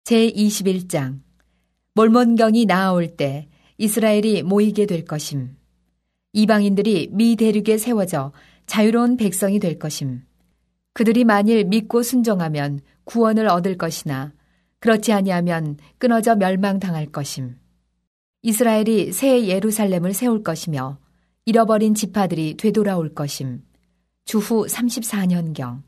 제21장 몰몬경이 나아올 때 이스라엘이 모이게 될 것임. 이방인들이 미 대륙에 세워져 자유로운 백성이 될 것임. 그들이 만일 믿고 순종하면 구원을 얻을 것이나 그렇지 아니하면 끊어져 멸망당할 것임. 이스라엘이 새 예루살렘을 세울 것이며 잃어버린 지파들이 되돌아올 것임. 주후 34년경.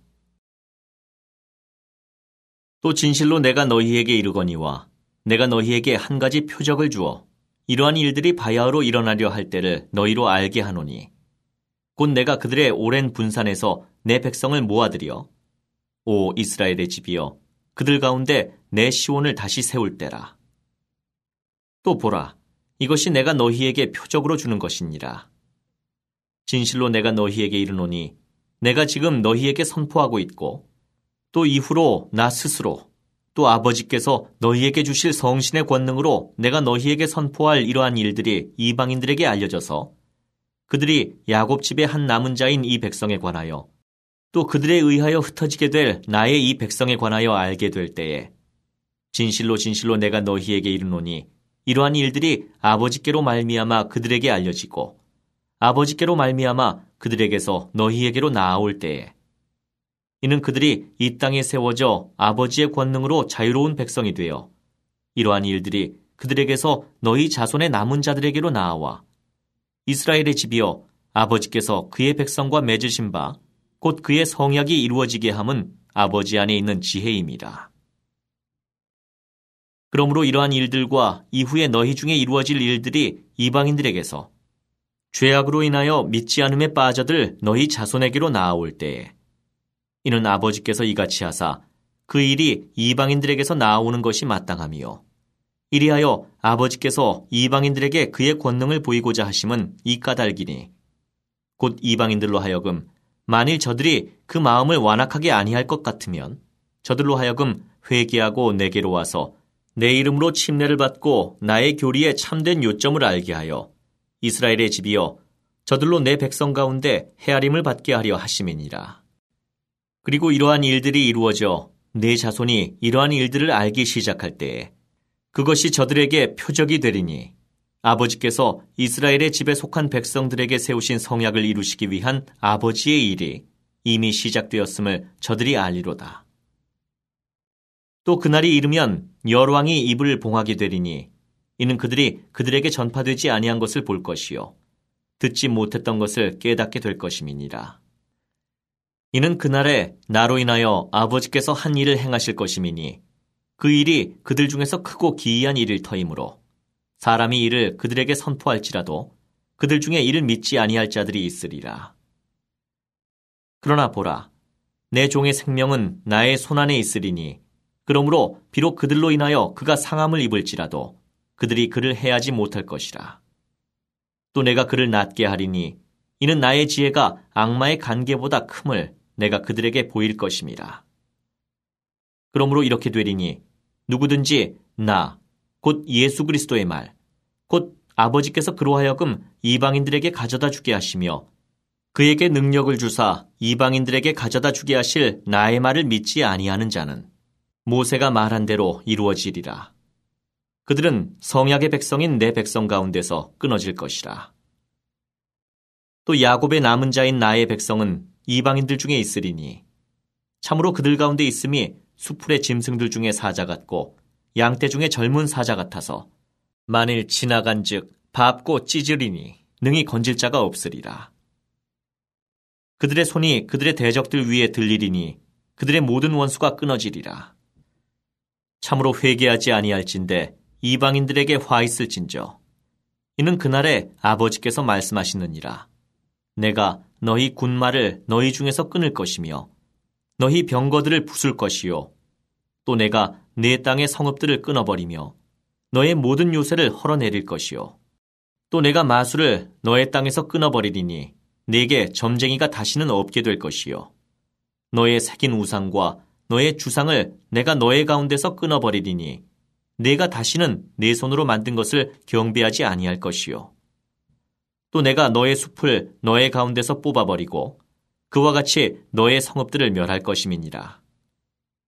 또 진실로 내가 너희에게 이르거니와 내가 너희에게 한 가지 표적을 주어 이러한 일들이 바야흐로 일어나려 할 때를 너희로 알게 하노니 곧 내가 그들의 오랜 분산에서 내 백성을 모아들여 오 이스라엘의 집이여 그들 가운데 내 시온을 다시 세울 때라. 또 보라 이것이 내가 너희에게 표적으로 주는 것이니라. 진실로 내가 너희에게 이르노니 내가 지금 너희에게 선포하고 있고 또 이후로 나 스스로 또 아버지께서 너희에게 주실 성신의 권능으로 내가 너희에게 선포할 이러한 일들이 이방인들에게 알려져서 그들이 야곱 집의 한 남은 자인 이 백성에 관하여 또 그들에 의하여 흩어지게 될 나의 이 백성에 관하여 알게 될 때에 진실로 진실로 내가 너희에게 이르노니 이러한 일들이 아버지께로 말미암아 그들에게 알려지고 아버지께로 말미암아 그들에게서 너희에게로 나아올 때에 이는 그들이 이 땅에 세워져 아버지의 권능으로 자유로운 백성이 되어 이러한 일들이 그들에게서 너희 자손의 남은 자들에게로 나아와 이스라엘의 집이여 아버지께서 그의 백성과 맺으신 바 곧 그의 성약이 이루어지게 함은 아버지 안에 있는 지혜임이라. 그러므로 이러한 일들과 이후에 너희 중에 이루어질 일들이 이방인들에게서 죄악으로 인하여 믿지 않음에 빠져들 너희 자손에게로 나아올 때에 이는 아버지께서 이같이 하사 그 일이 이방인들에게서 나아오는 것이 마땅하며 이리하여 아버지께서 이방인들에게 그의 권능을 보이고자 하심은 이 까닭이니 곧 이방인들로 하여금 만일 저들이 그 마음을 완악하게 아니할 것 같으면 저들로 하여금 회개하고 내게로 와서 내 이름으로 침례를 받고 나의 교리에 참된 요점을 알게 하여 이스라엘의 집이여 저들로 내 백성 가운데 헤아림을 받게 하려 하심이니라. 그리고 이러한 일들이 이루어져 내 자손이 이러한 일들을 알기 시작할 때에 그것이 저들에게 표적이 되리니 아버지께서 이스라엘의 집에 속한 백성들에게 세우신 성약을 이루시기 위한 아버지의 일이 이미 시작되었음을 저들이 알리로다. 또 그날이 이르면 열왕이 입을 봉하게 되리니 이는 그들이 그들에게 전파되지 아니한 것을 볼 것이요 듣지 못했던 것을 깨닫게 될 것임이니라. 이는 그날에 나로 인하여 아버지께서 한 일을 행하실 것임이니 그 일이 그들 중에서 크고 기이한 일일 터이므로 사람이 이를 그들에게 선포할지라도 그들 중에 이를 믿지 아니할 자들이 있으리라. 그러나 보라 내 종의 생명은 나의 손안에 있으리니 그러므로 비록 그들로 인하여 그가 상함을 입을지라도 그들이 그를 해하지 못할 것이라. 또 내가 그를 낫게 하리니 이는 나의 지혜가 악마의 간계보다 큼을 내가 그들에게 보일 것임이라. 그러므로 이렇게 되리니 누구든지 나 곧 예수 그리스도의 말 곧 아버지께서 그로 하여금 이방인들에게 가져다 주게 하시며 그에게 능력을 주사 이방인들에게 가져다 주게 하실 나의 말을 믿지 아니하는 자는 모세가 말한 대로 이루어지리라. 그들은 성약의 백성인 내 백성 가운데서 끊어질 것이라. 또 야곱의 남은 자인 나의 백성은 이방인들 중에 있으리니 참으로 그들 가운데 있음이 수풀의 짐승들 중에 사자 같고 양떼 중에 젊은 사자 같아서 만일 지나간즉 밟고 찢으리니 능히 건질 자가 없으리라. 그들의 손이 그들의 대적들 위에 들리리니 그들의 모든 원수가 끊어지리라. 참으로 회개하지 아니할진대 이방인들에게 화 있을진저 이는 그날에 아버지께서 말씀하시느니라. 내가 너희 군마를 너희 중에서 끊을 것이며 너희 병거들을 부술 것이요 또 내가 내 땅의 성읍들을 끊어버리며 너의 모든 요새를 헐어내릴 것이요 또 내가 마술을 너의 땅에서 끊어버리리니 네게 점쟁이가 다시는 없게 될 것이요 너의 새긴 우상과 너의 주상을 내가 너의 가운데서 끊어버리리니 네가 다시는 내 손으로 만든 것을 경배하지 아니할 것이요 또 내가 너의 숲을 너의 가운데서 뽑아버리고 그와 같이 너의 성읍들을 멸할 것임이니라.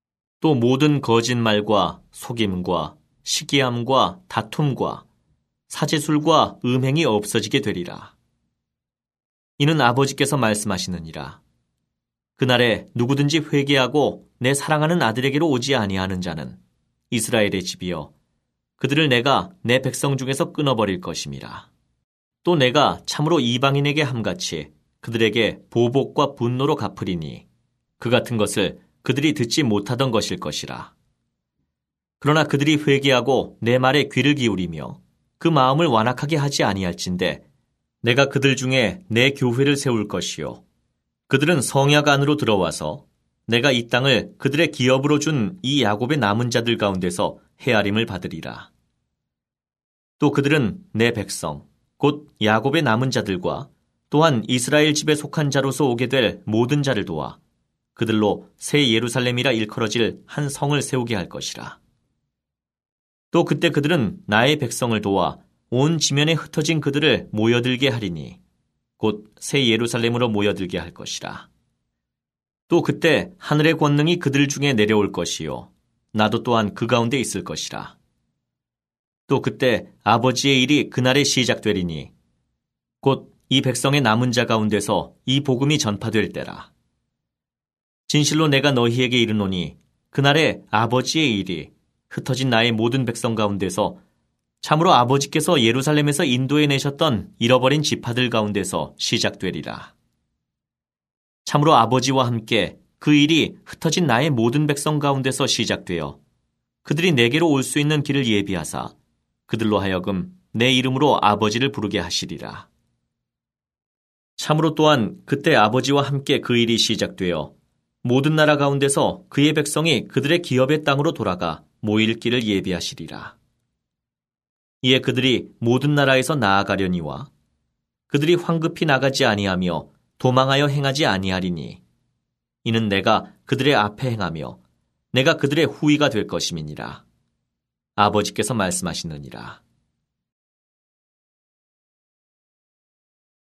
또 모든 거짓말과 속임과 시기함과 다툼과 사제술과 음행이 없어지게 되리라. 이는 아버지께서 말씀하시느니라. 그날에 누구든지 회개하고 내 사랑하는 아들에게로 오지 아니하는 자는 이스라엘의 집이여 그들을 내가 내 백성 중에서 끊어버릴 것임이라. 또 내가 참으로 이방인에게 함같이 그들에게 보복과 분노로 갚으리니 그 같은 것을 그들이 듣지 못하던 것일 것이라. 그러나 그들이 회개하고 내 말에 귀를 기울이며 그 마음을 완악하게 하지 아니할진대 내가 그들 중에 내 교회를 세울 것이요 그들은 성약 안으로 들어와서 내가 이 땅을 그들의 기업으로 준 이 야곱의 남은 자들 가운데서 헤아림을 받으리라. 또 그들은 내 백성 곧 야곱의 남은 자들과 또한 이스라엘 집에 속한 자로서 오게 될 모든 자를 도와 그들로 새 예루살렘이라 일컬어질 한 성을 세우게 할 것이라. 또 그때 그들은 나의 백성을 도와 온 지면에 흩어진 그들을 모여들게 하리니 곧 새 예루살렘으로 모여들게 할 것이라. 또 그때 하늘의 권능이 그들 중에 내려올 것이요 나도 또한 그 가운데 있을 것이라. 또 그때 아버지의 일이 그날에 시작되리니 곧 이 백성의 남은 자 가운데서 이 복음이 전파될 때라. 진실로 내가 너희에게 이르노니 그날에 아버지의 일이 흩어진 나의 모든 백성 가운데서 참으로 아버지께서 예루살렘에서 인도해 내셨던 잃어버린 지파들 가운데서 시작되리라. 참으로 아버지와 함께 그 일이 흩어진 나의 모든 백성 가운데서 시작되어 그들이 내게로 올 수 있는 길을 예비하사 그들로 하여금 내 이름으로 아버지를 부르게 하시리라. 참으로 또한 그때 아버지와 함께 그 일이 시작되어 모든 나라 가운데서 그의 백성이 그들의 기업의 땅으로 돌아가 모일 길을 예비하시리라. 이에 그들이 모든 나라에서 나아가려니와 그들이 황급히 나가지 아니하며 도망하여 행하지 아니하리니 이는 내가 그들의 앞에 행하며 내가 그들의 후위가 될 것임이니라. 아버지께서 말씀하시느니라.